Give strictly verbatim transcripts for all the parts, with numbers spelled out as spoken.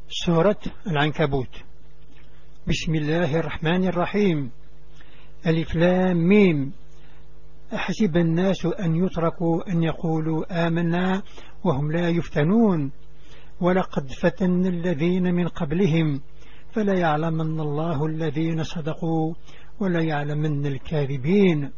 سورة العنكبوت. بسم الله الرحمن الرحيم. ألف لام ميم. أحسب الناس أن يتركوا أن يقولوا آمنا وهم لا يفتنون ولقد فتن الذين من قبلهم فلا يعلمن الله الذين صدقوا ولا يعلمن الكاذبين.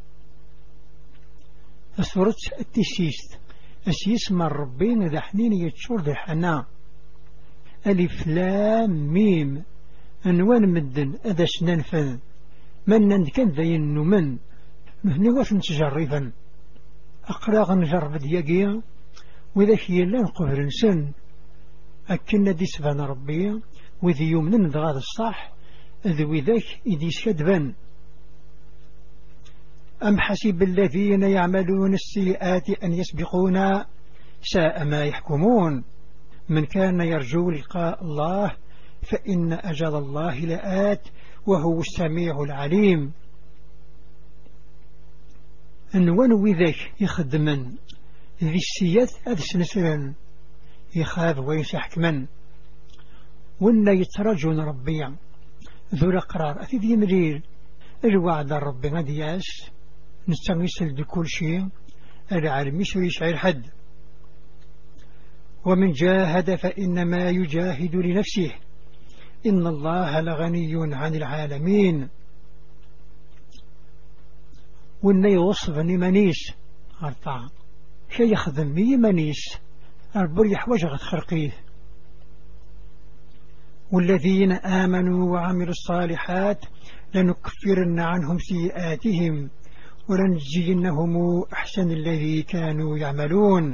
سورة التسيست أسيس من ربين ذا حنين يتشور ذا حنا. ألف لام ميم. أنوان مدن أذا سننفذ من كان ذا ينمن نهني واش نتجربا أقراغ نجرب دياقيا وإذا كي لا نقبر نسن أكنا دي سبان ربي وذي يومن ذغاد الصح ذو ذاك إذي سكدبا. أم حسب الذين يعملون السيئات أن يسبقونا ساء ما يحكمون. من كان يرجو لقاء الله فإن أجل الله لآت وهو السميع العليم. أنوان وذاك يخدمن ذي السيات هذا سنسرا يخاف ويسحكمن وإن يترجون ربي ذو الأقرار أثيد يمرير الوعد ربي غدياس نستغيسل بكل شيء العالم يشريش على الحد. ومن جاهد فإنما يجاهد لنفسه إن الله لغني عن العالمين. وإن يوصفني منيس أرطع شي يخدم مي منيس أربر يحوج خرقيه. والذين آمنوا وعملوا الصالحات لنكفرن عنهم سيئاتهم ولنجزينهم أحسن الذي كانوا يعملون.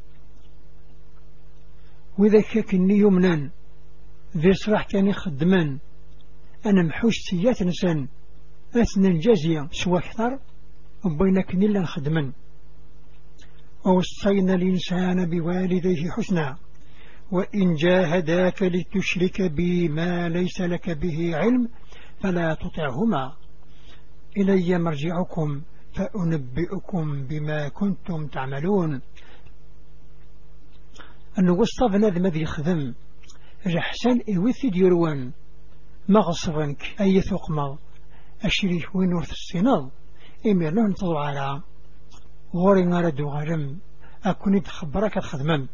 وإذا كني يمنا ذي صراح كان يخدمان أنا محوش سيات نسان أثنى الجازية سوى أكثر وبينك نلا نخدما. ووصينا الإنسان بوالديه حسنا وإن جاهداك لتشرك بي ما ليس لك به علم فلا تطعهما إلي مرجعكم فأنبئكم بما كنتم تعملون. أنه وصفنا ذا مذي يخدم رحسن إوثي ديروان مغصبنك أي ثقمة أشريك وينورث السنال إمير له نتضو على غوري ناردو غرم أكوني تخبرك الخدمم.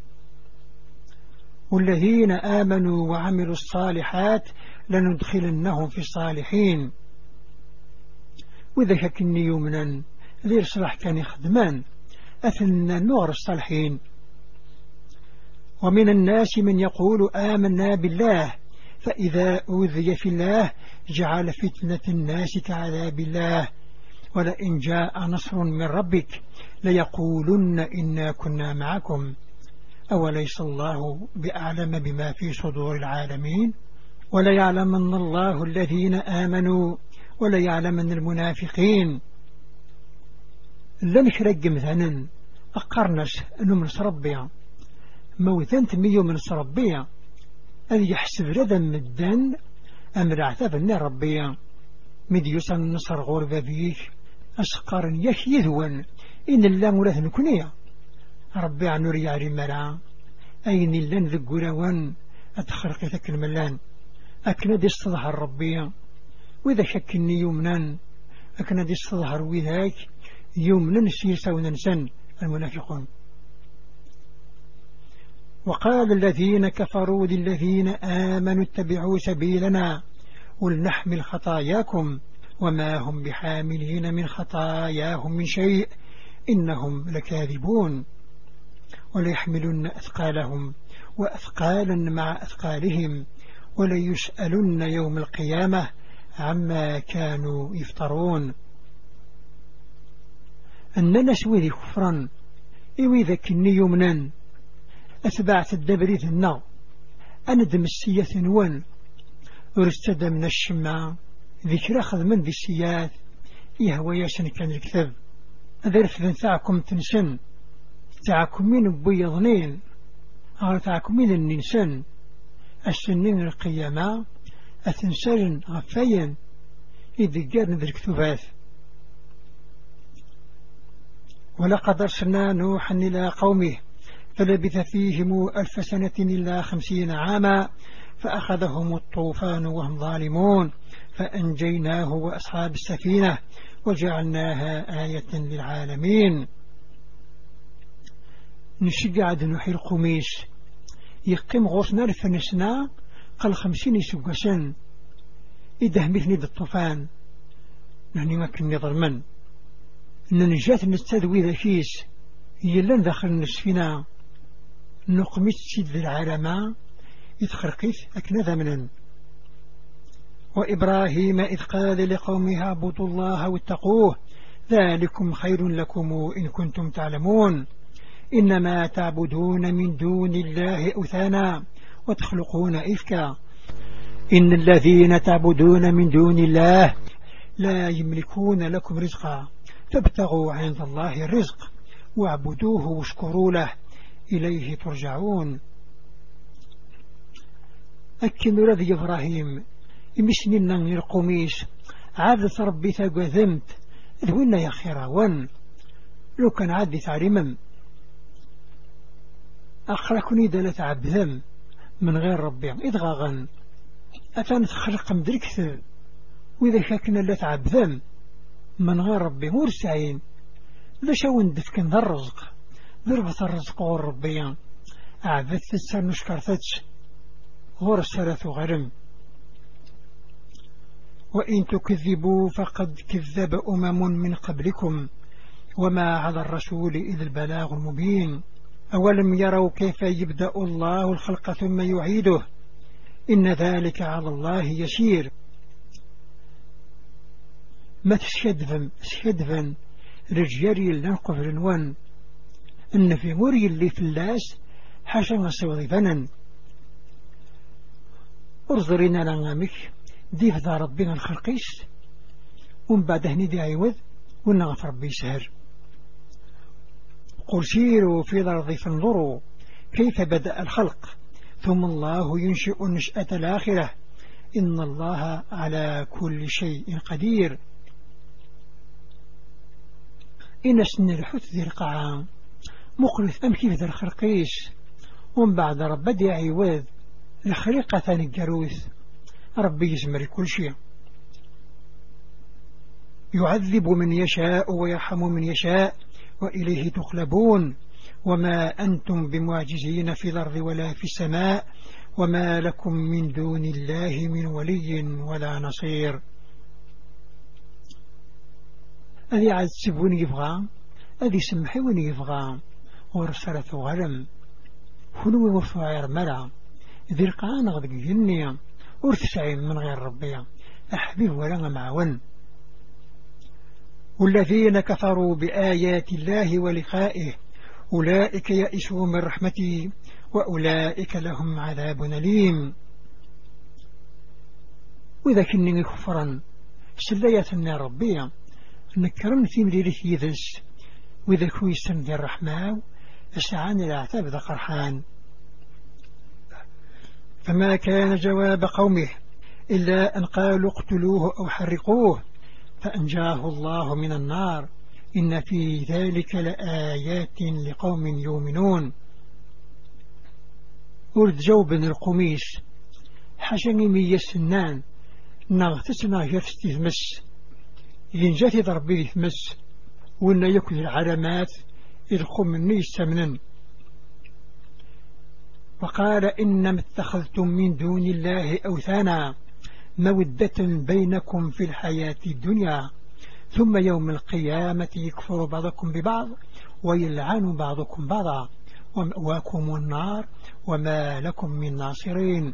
والذين آمنوا وعملوا الصالحات لندخلنهم في الصالحين. وإذا كني يومنا ذي صلاح كان يخدمان أثنى نور الصالحين. ومن الناس من يقول آمنا بالله فإذا أوذي في الله جعل فتنة الناس كعذاب الله ولئن جاء نصر من ربك ليقولن إنا كنا معكم أوليس الله بأعلم بما في صدور العالمين وليعلمن الله الذين آمنوا وليعلمن المنافقين. لن يخرج مثلا أقرنس نمرس ربيا موثان تميو من ربيا أن يحسب ردا مدان أمر عثاب النار ربيا مديوسا النصر غربة بيك أسقار يخيذون إن الله ملاث نكونيا ربي عن نوري عري مرعا أين اللان ذقو لوان أتخرق ذاك الملان أكنا دي الصظهر ربيا وإذا شكني يومنا أكنا دي الصظهر وذاك يومنا سيسا وننسان المنافقون. وقال الذين كفروا للذين آمنوا اتبعوا سبيلنا ولنحمل خطاياكم وما هم بحاملين من خطاياهم من شيء إنهم لكاذبون. وليحملن أثقالهم وأثقالا مع أثقالهم وليسألن يوم القيامة عما كانوا يفترون. أننا سوذي كفرا إوي ذاكني يمنا أتبعت الدبريث النار أندم السياث نوان ورستدى من الشمع ذكر أخذ من ذي السياث يهوى ياسن كان الكتاب أذرف ذن ثاعكم تنسن ثاعكم من بيضنين أو ثاعكم من النسان السنين القيامة أثنسان غفايا إذ قارن ذي الكتبات. ولقد أرسلنا نوحا إلى قومه فلبث فيهم ألف سنة إلا خمسين عاما فأخذهم الطوفان وهم ظالمون فأنجيناه وأصحاب السفينة وجعلناها آية للعالمين. نشجع دنوحي القميس يقيم غوصنا لفنسنا قال خمسين يسوقسن إذا همثني بالطوفان نحن ما كن نظلمن ننجات نستدوي ذكيس يلن داخل السفينة نقمت سيد العالم يتخرقيت أكنا ذمنا. وإبراهيم إذ قال لقومها اعبدوا الله واتقوه ذلكم خير لكم إن كنتم تعلمون إنما تعبدون من دون الله أوثانا وتخلقون إفكا إن الذين تعبدون من دون الله لا يملكون لكم رزقا فابتغوا عند الله الرزق واعبدوه واشكروا له إليه ترجعون. أكن رضي إبراهيم يمشننا من القميس عادة ربي تقذمت ذونا يا خيراون لو كان عادي تعلمم أخركني دلت عبذم من غير ربي إدغاغا أتان تخلق مدركت وإذا شاكنا لا تعبذم من غير ربي مرسعين ذا شاون دفكن ذا الرزق ضربة الرزق غور ربيا أعبثت السر نشكرتش غور السرث غرم. وإن تكذبوا فقد كذب أمم من قبلكم وما على الرسول إذ البلاغ المبين أولم يروا كيف يبدأ الله الخلق ثم يعيده إن ذلك على الله يسير. ما تشدفن شدفن رجيري لنقف العنوان إن في مري اللي في اللاس حاشا نصير ذنن ارزرنا لنغامك ديف ذا ربنا الخلقيس ومن بعد هني دي عيوذ ونغف ربي سهر. قل سيروا في الأرض فانظروا كيف بدأ الخلق ثم الله ينشئ النشأة الآخرة إن الله على كل شيء قدير. إن سن الحوت ذي القاعة مخلث أم كيف ذا الخرقيس ومن بعد رب دي عيوذ الخريقة ثاني الجروث ربي يزمر كل شيء يعذب من يشاء ويرحم من يشاء وإليه تقلبون وما أنتم بمعجزين في الأرض ولا في السماء وما لكم من دون الله من ولي ولا نصير. أذي عاد سبون يبغى أذي سمحي ون يبغى ورسلت غرم هنو مفعير ملا ذي القرآن غدق جنيا ورتسعين من غير ربي أحبه ولا معون. والذين كفروا بآيات الله ولقائه أولئك يئسوا من رحمتي وأولئك لهم عذاب أليم. وإذا كنني كفرا سليتنا ربي نكرم في مليلك يذس وإذا كويسا ذي الرحمن أسعان الأعتاب ذا قرحان. فما كان جواب قومه إلا أن قالوا اقتلوه أو حرقوه فأنجاه الله من النار إن في ذلك لآيات لقوم يؤمنون. ولد جوب القميس حشني مية سنان نغتسنا يفستي ثمس ينجاتي ضربي ثمس وإن يكون العلامات يدخل مني يستمنن. وقال إنما اتخذتم من دون الله أوثانا مودة بينكم في الحياة الدنيا ثم يوم القيامة يكفر بعضكم ببعض ويلعن بعضكم بعضا ومأواكم النار وما لكم من ناصرين.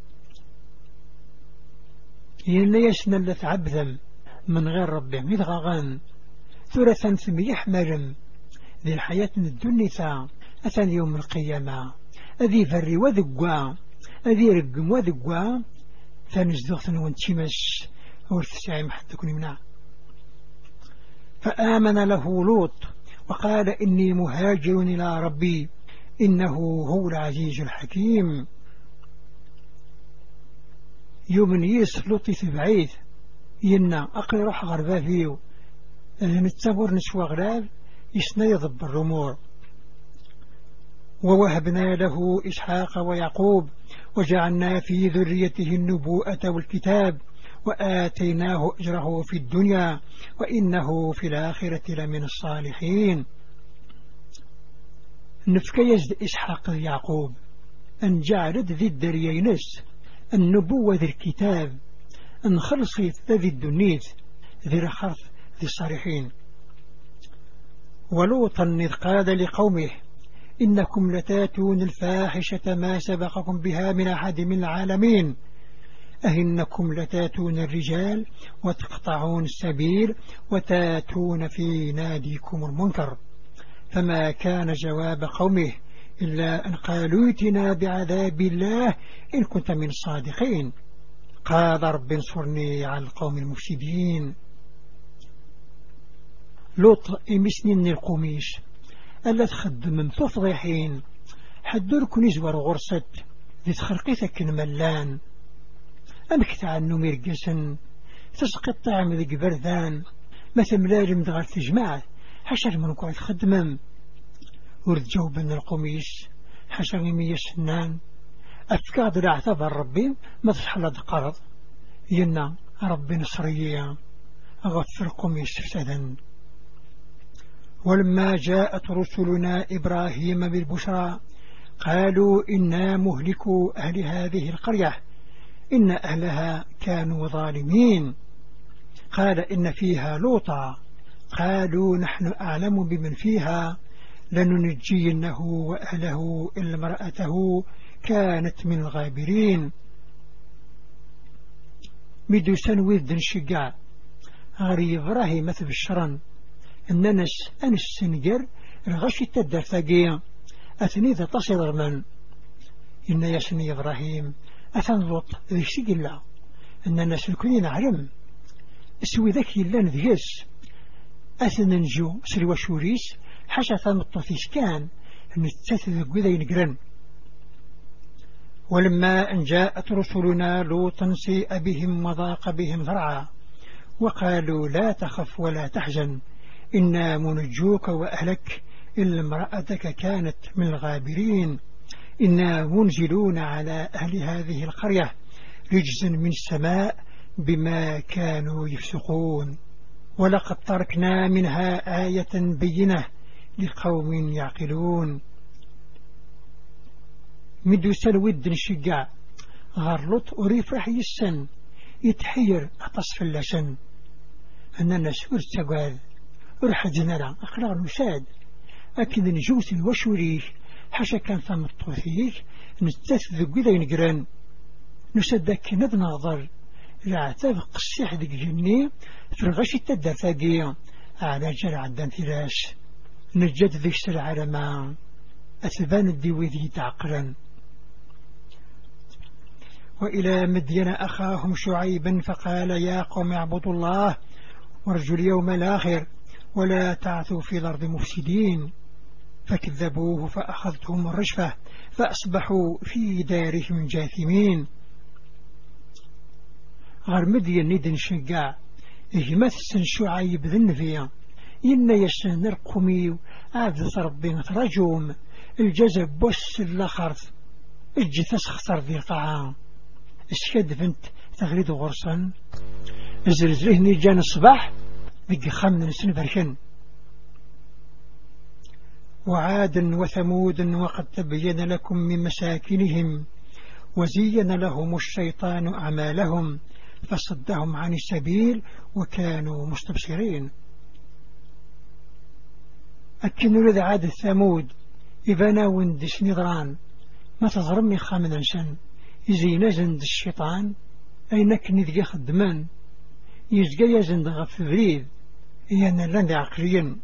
ين يسنى لتعبذم من غير ربه مذغغان ثلثا ثم يحمل ذي الحياة الدنيا أثن يوم القيامة أذي فري وذقوا أذي رقم وذقوا فنزدغتن وانتمس ورثسعي محتى كن يمنع. فآمن له لوط وقال إني مهاجر إلى ربي إنه هو العزيز الحكيم. يوم يس لوطي تبعيث ينا أقل روح غربا فيه نتصور نسوى غراب يسنى يضب الرمور. ووهبنا له إسحاق ويعقوب وجعلنا في ذريته النبوءة والكتاب وآتيناه أجره في الدنيا وإنه في الآخرة لمن الصالحين. نفك يزد إسحاق يعقوب أن جعلت ذي الدريينس النبوة ذي الكتاب أن خلصي ذي الدنيث ذي رخص ذي الصالحين. ولوطا إذ قال لقومه إنكم لتاتون الفاحشة ما سبقكم بها من أحد من العالمين أهنكم لتاتون الرجال وتقطعون السبيل وتاتون في ناديكم المنكر. فما كان جواب قومه إلا أن قالوا ائتنا بعذاب الله إن كنت من الصادقين. قال رب انصرني على القوم المفسدين. لوط إمسنين القميش ألا تخدم تفضحين حدوركن يزور غرصة ذي تخرقيتك الملان أمك تعنو مرقسن تسقي الطعم ذي بردان ما تملال مدغال تجمع حشر من قاعد خدمم ورد جوبن القميش حشر مية سنان أفكاد الأعتبر ربي ما تحلد قرض ينا ربي نصرية أغفر قميش فسدا. ولما جاءت رسلنا إبراهيم بالبشرى قالوا إنا مهلكوا أهل هذه القرية إن أهلها كانوا ظالمين. قال إن فيها لوطا قالوا نحن أعلم بمن فيها لننجينه وأهله إلا امرأته كانت من الغابرين. مدوسان ود شقاع غري إبراهيم تبشرا الناس أنس سنجر الغشي تدر ثقيا أثني ذا تصير من إن يسني إبراهيم أثن لوط ذي شقلا أن الناس الكلين علم سوي ذكي لان ذيس أثن نجو سري وشوريس حشا ثمطوثيش كان نتثذ قذين قرن. ولما أن جاءت رسلنا لوطا سيء بهم وضاق بهم ذرعا وقالوا لا تخف ولا تحزن إنا منجوك وأهلك إلا امرأتك كانت من الغابرين إنا منزلون على أهل هذه القرية رجزا من السماء بما كانوا يفسقون ولقد تركنا منها آية بينة لقوم يعقلون. مدو سلود الشقاع غرلط أريف رح يسن يتحير أتصف اللسن أننا سور تقال رح جنرا أخلاق نساد أكد نجوث وشوريش حاشا كان ثم الطوثيك نتثذ قذا ينقران نسدك ندنظر العتاب قصيح ذيك جني في الغشي التدفاقية على جرع عدان ثلاث نجد ذيك العالم أثبان الديوي ذي تعقلا. وإلى مدين أخاهم شعيبا فقال يا قوم اعبدوا الله وارجوا اليوم الآخر ولا تعثوا في الأرض مفسدين فكذبوه فأخذتهم الرجفة فأصبحوا في دارهم جاثمين. غير مدين ندن شقاع إجمث شعيب ذنفيا إن يسن القمي عبد ربنا رجوم الجزب بس الأخرث الجثس خسر ذي قاعة اسكد فنت تغريد غرصا زرزرهني جان الصباح ذي خمن سن بركن. وعاد وثمود وقد تبين لكم من مساكنهم وزين لهم الشيطان أعمالهم فصدهم عن السبيل وكانوا مستبصرين. أكن لذا عاد الثمود إبنا وندش نظران ما تظرمي خامنا شن إزي نزند الشيطان أينك نذجي خدمان يزجي يزند غف بريد إيانا لند عقليا.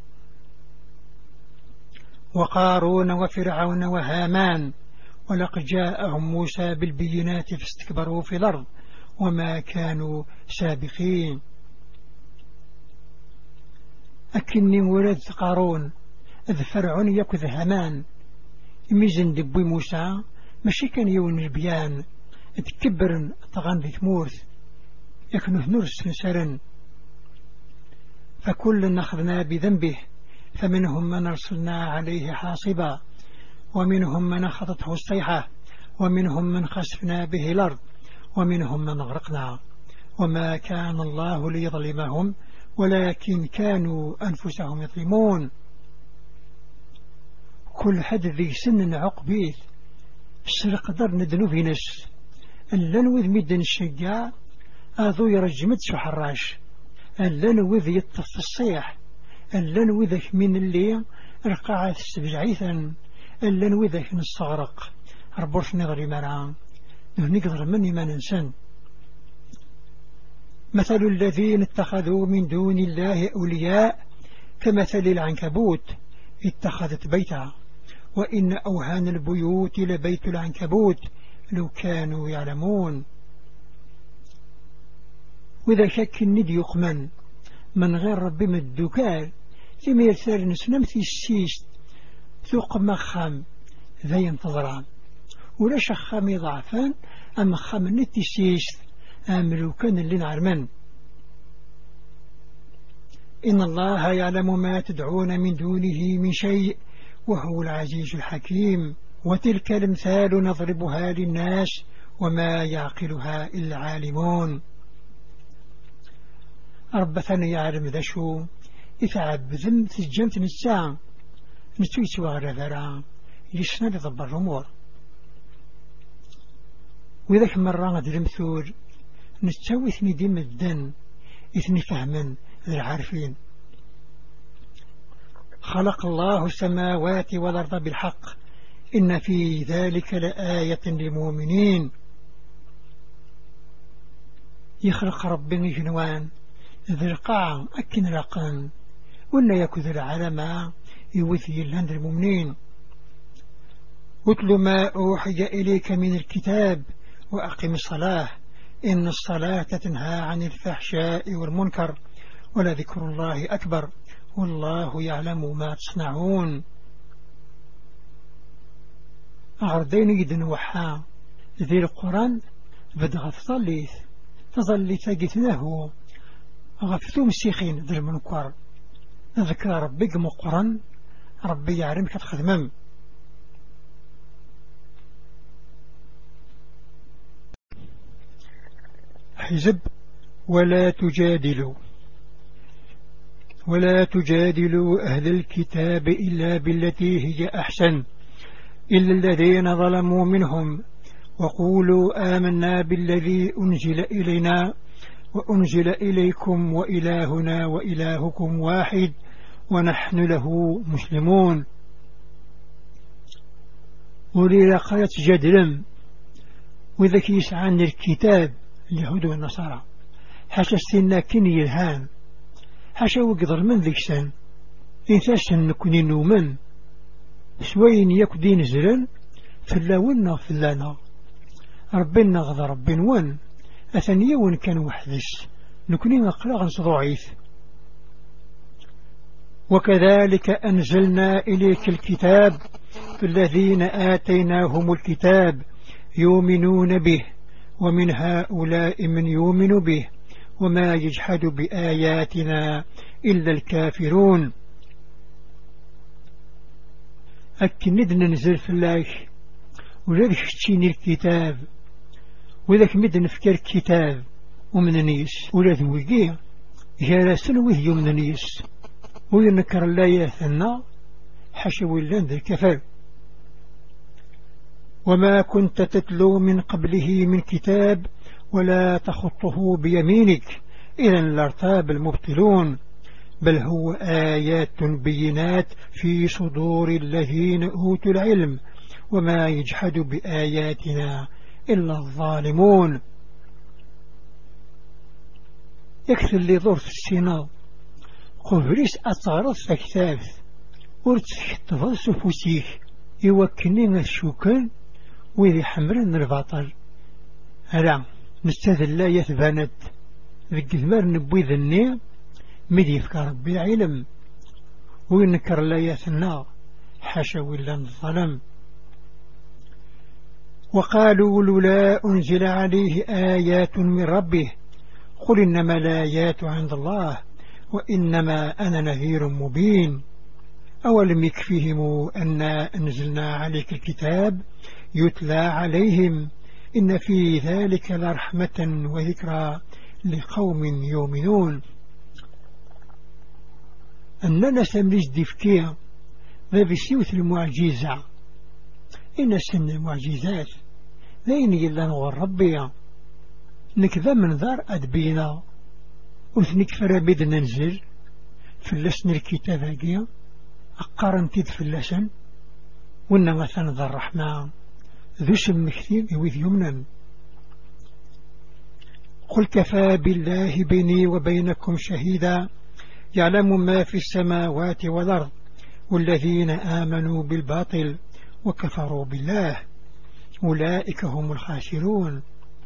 وقارون وفرعون وهامان ولقد جاءهم موسى بالبينات فاستكبروا في الأرض وما كانوا سابقين. أكني ولد قارون إذ فرعون يكذ هامان ميزن دبي موسى ماشي كان يون البيان تكبر طغان ذي ثمورث يكنه نرس سرن فكل أخذنا بذنبه فمنهم من أرسلنا عليه حاصبا ومنهم من أخذته الصيحة ومنهم من خسفنا به الأرض ومنهم من غرقنا وما كان الله ليظلمهم ولكن كانوا أنفسهم يظلمون. كل حد ذي سن عقبيت قدر ندنو في نس اللن وذ مدن الشجاع أذو يرجمت سحراش اللن وذ يطف الصيح اللن وذك من اللي رقعت السبجعيثا اللن وذك نستغرق ربوش نظري مرام نقدر مني ما ننسن. مثل الذين اتخذوا من دون الله أولياء كمثل العنكبوت اتخذت بيتها وإن أوهان البيوت لبيت العنكبوت لو كانوا يعلمون. وإذا شك الندي يقمن من غير ربي مدوكال كما يرسل نسنم في السيست ثوق مخام ذا ينتظران ولا شخام ضعفان أما خام نتي السيست آملو كان اللي نعرمن. إن الله يعلم ما تدعون من دونه من شيء وهو العزيز الحكيم. وتلك الامثال نضربها للناس وما يعقلها إلا عالمون. ربثنا يعلم ذا شو إثعب ذم تجمت نساء نتويت وغرفرا يسنى لضب الرمور. وإذا مرة غد المثول نستوي اثني ديم الدن اثني فهما العارفين. خلق الله السماوات والأرض بالحق إن في ذلك لآية للمؤمنين. يخلق ربنا جنوان ذي القاع أكن رقان ولا يكذ العلماء يوثي الهند المؤمنين. اتل ما أوحي إليك من الكتاب وأقم الصلاة إن الصلاة تنهى عن الفحشاء والمنكر ولذكر الله أكبر والله يعلم ما تصنعون. أعرضين يدن وحا ذي القرآن بدغ تصليث تظل تاقتناه غفتو مسيخين ذي المنكر ذكر ربك مقرن ربي يعلمك تخدمم. حزب ولا تجادلوا ولا تجادلوا أهل الكتاب إلا بالتي هي أحسن إلا الذين ظلموا منهم وقولوا آمنا بالذي أنزل إلينا وأنزل إليكم وإلهنا وإلهكم واحد ونحن له مسلمون. ولي لقيت جدلم وذاك يسعان الكتاب اليهود والنصارى حاشا استنا كن يلهان حاشا وقدر من ذيك سن إنساس نكوني نومن سوين يكدين زرن فلاونا فلانا ربنا غضى ربين ون أثنيا وان كان وحدس نكوني نقرأ ضعيف. وكذلك أنزلنا إليك الكتاب الذين آتيناهم الكتاب يؤمنون به ومن هؤلاء من يؤمن به وما يجحد بآياتنا إلا الكافرون. أكند ننزل في الله وذلك تشيني الكتاب وذلك مد نفكر الكتاب ومن نيس ولا ذوقية جالسا وهي من نيس وينكر الله ياثنا حشو اللان ذي الكفر. وما كنت تتلو من قبله من كتاب ولا تخطه بيمينك إذا لارتاب المبطلون بل هو آيات بينات في صدور الذين أوتوا العلم وما يجحد بآياتنا إلا الظالمون. يكثر اللي ظرف السنة قفريس أطارت فكتاف ورتحتفظ سفوسيك يوكنين الشوكان وذي حمرن الباطل. هلا نستاذ لا يثبانت ذك ثمار نبوي ذني مدي يفكر ربي علم وينكر لا يثنى حاشا ولا الظلم. وقالوا لولا أنزل عليه آيات من ربه قل إنما الآيات عند الله وإنما أنا نذير مبين. أولم يكفيهم أن أنزلنا عليك الكتاب يتلى عليهم إن في ذلك لرحمة وذكرى لقوم يؤمنون. أننا سمريز ديفكيا ذا بسيوث المعجزة إن سن المعجزات ذين إلا نغر ربيا نكذا من ذار أدبينا وثنك فرابيد ننزل فلسن الكتاب هاقيا أقارن تيد فلسن وإن مثلا ذا الرحمن ذو سم كثير يوذ يمنا. قل كفى بالله بيني وبينكم شهيدا يعلم ما في السماوات والأرض والذين آمنوا بالباطل وكفروا بالله أولئك هم الخاسرون.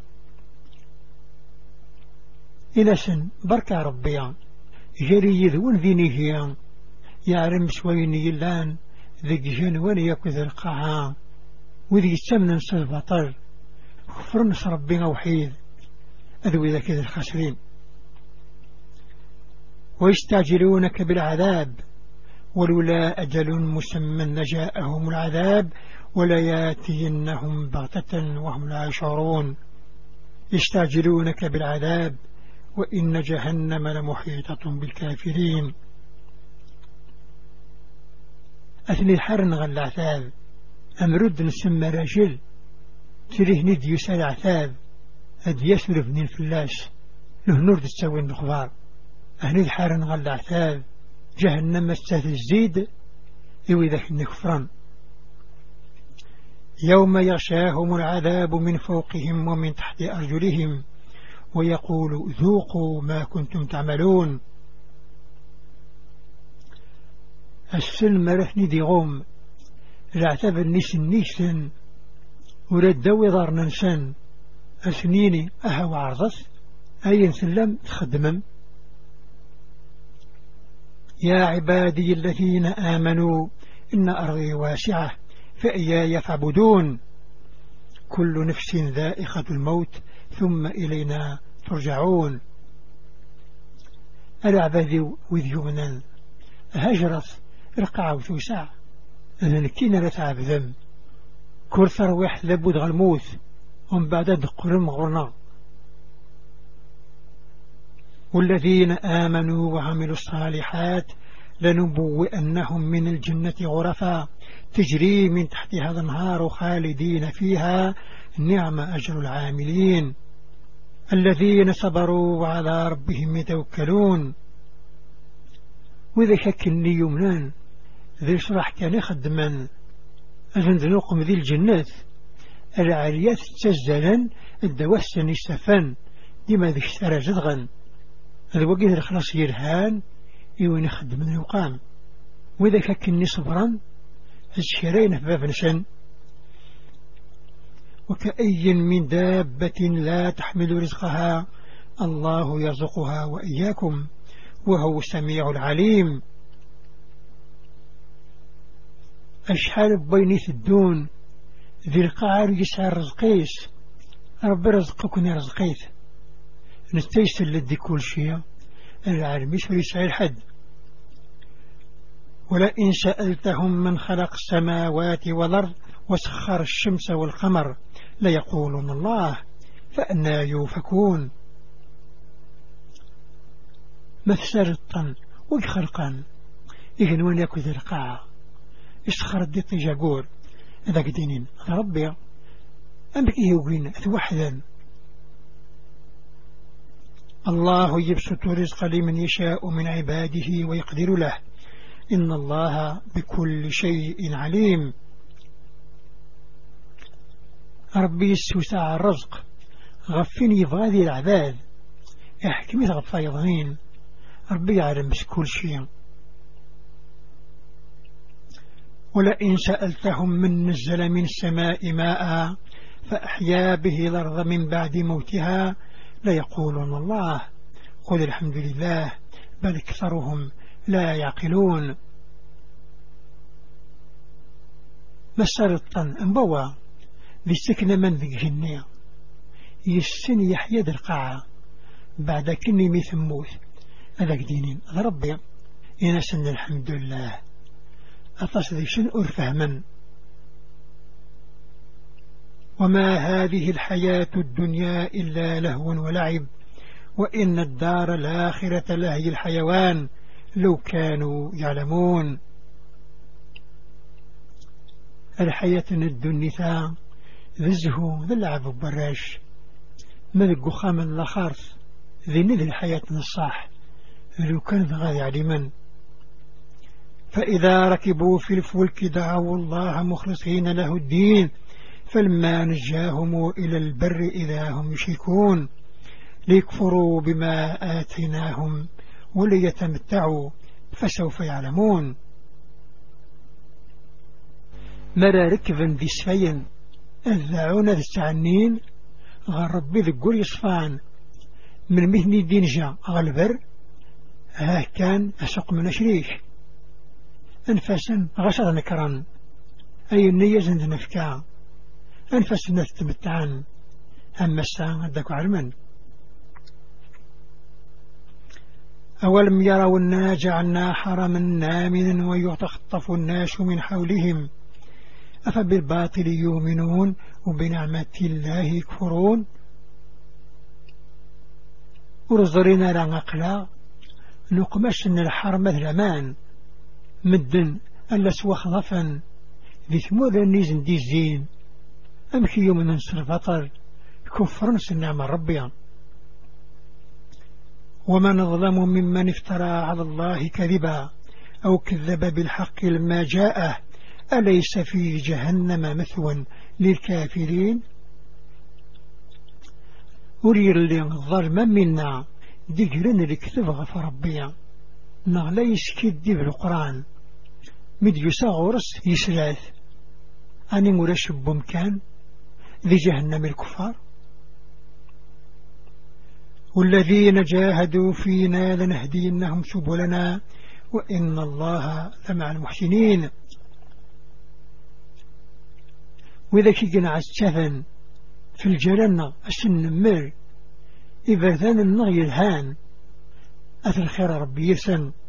إلى سن بركة ربيا جري يذون ذينيهيا يعلم سويني اللان ذي جن ولي يكذ القاعة وذي يتمنى نصر بطل فرنس ربنا وحيد أذو إذا كذا الخاسرين. ويستعجلونك بالعذاب ولولا أجل مسمى لجاءهم العذاب ولياتينهم بغتة وهم لا يشعرون. يستعجلونك بالعذاب وإن جهنم لمحيطة بالكافرين. أثني الحرن غل عثاب أمرد نسمى رجل تريه ندي يسال عثاب أد يسرف من الفلاس له نور تسوي النخبار. أهل الحرن غل عثاب جهنم استاذ الزيد يوي ذاك النكفران. يوم يغشاهم العذاب من فوقهم ومن تحت أرجلهم ويقول ذوقوا ما كنتم تعملون. السلم رثني دي غوم العتاب النيس النيسن ورد دوي ضار ننسان أسنيني أهو عرضت أي سلم تخدمم. يا عبادي الذين آمنوا إن أرضي واسعة فإياي فاعبدون كل نفس ذائقة الموت ثم إلينا ترجعون. العبادي وذيومنا هجرت رقع وتوسع أنا نكينا لتعب ذم كل ثروح لابد غالموت ومن بعد دقرم غرنا. والذين آمنوا وعملوا الصالحات لنبوئنهم من الجنة غرفا تجري من تحتها الأنهار خالدين فيها نعم أجر العاملين الذين صبروا وعلى ربهم يتوكلون. وإذا شكلني يمنان ذي شرح كان يخدما أذن ذنوقم ذي الجنات العاليات تسجلا الدوسن السفن ديما ذي اشترى جدغا هذا وقيد الخلاص يرهان يوين يخدم من يقام. وإذا شكلني صبرا الشرين في باب نسن وكأي من دابة لا تحمل رزقها الله يرزقها وإياكم وهو السميع العليم. أشحال بيني الدون ذي القعر يسعى رزقيس رب رزقكني رزقيت نستيسر لدي كل شيء العالم يسعى يسعى الحد. ولئن سألتهم من خلق السماوات والأرض وسخر الشمس والقمر ليقولون الله فأنا يوفكون. مثسرطا ويخلقا يجنون يكوذ القاعة يسخر الديط جاقور هذا قدينين ربي أمك يوقين أتوحدا. الله يبسط رزق لمن يشاء من عباده ويقدر له إن الله بكل شيء عليم. ربي يسوسع الرزق غفني يبغى العباد يحكمي غفا يضغين ربي يعلم كل شيء. ولئن سألتهم من نزل من السماء ماء فأحيا به الأرض من بعد موتها ليقولون الله قل الحمد لله بل أكثرهم لا يعقلون. مسرطا انبوا بالسكنة من ذي جنية يسن يحيى ذي القاعة بعد كني ميثموت هذا دينين ربي ينسن الحمد لله أتصدي شن أرفهما وما هذه الحياة الدنيا إلا لهو ولعب وإن الدار الآخرة لهي الحيوان لو كانوا يعلمون. الحياة الدنيا ذزه ذا اللعب براش مذق خام لخارث ذي نذ الحياة الصح لو كان غادي علما. فإذا ركبوا في الفلك دعوا الله مخلصين له الدين فلما نجاهم إلى البر إذا هم يشركون ليكفروا بما آتيناهم وليتمتعوا فسوف يعلمون. مرا ركبا ذي سفين الذعون ذي التعنين غير ربي ذقول يصفان من مثني دينجا غالبر ها كان أسق من شريك أنفاسا غشر نكرا أي النية زند نفكا أنفاسا نتمتعان أما الساعة داكو علما. أولم يروا أنا جعلنا حرما آمنا ويتخطف الناس من حولهم أفبالباطل يؤمنون وبنعمة الله يكفرون. ورزرنا لنقلا نقمش أن الحرم مثلمان مدن ألا سوخ ضفا ذي ثمود النيزن دي الزين أمكي يوم ننصر بطل كفرن سنعم ربيا. ومن ظلم ممن افترى على الله كذبا أو كذب بالحق لما جاءه أليس في جهنم مثوى للكافرين. أرير لي ظلما منا دقرن لكتب غف ربيا نغليس كدي بالقرآن مد يساغرس يسلاث أني مرشب بمكان ذي جهنم الكفار. والذين جاهدوا فينا لنهدينهم سبلنا وإن الله لمع المحسنين. وإذا كيقنا عالسفن في الجلنة أسن مر إذا ذان النغي الهان أثر خير ربي يسن